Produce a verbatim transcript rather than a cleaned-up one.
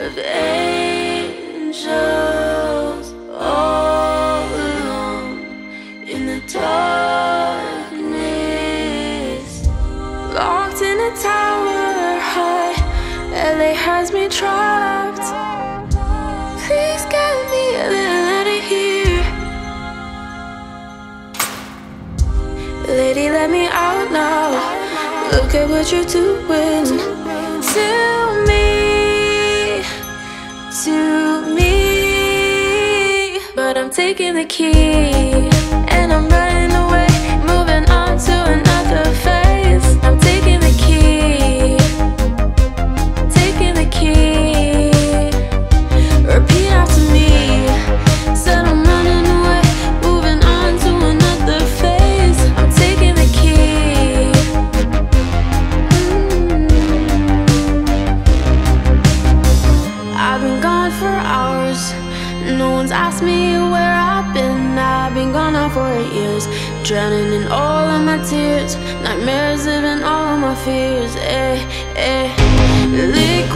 of angels all alone in the darkness, locked in a tower high. L A has me trapped. Please get me a little out of here. Lady, let me out now. Look at what you're doing to me, to me. But I'm taking the key and I'm running away, moving on to another phase. I'm taking the key, taking the key. Repeat after me. Said I'm running away, moving on to another phase. I'm taking the key. Mm. I've been gone for hours. No one's asked me where I've been. I've been gone now for eight years, drowning in all of my tears. Nightmares living all of my fears. Eh, eh. Liquid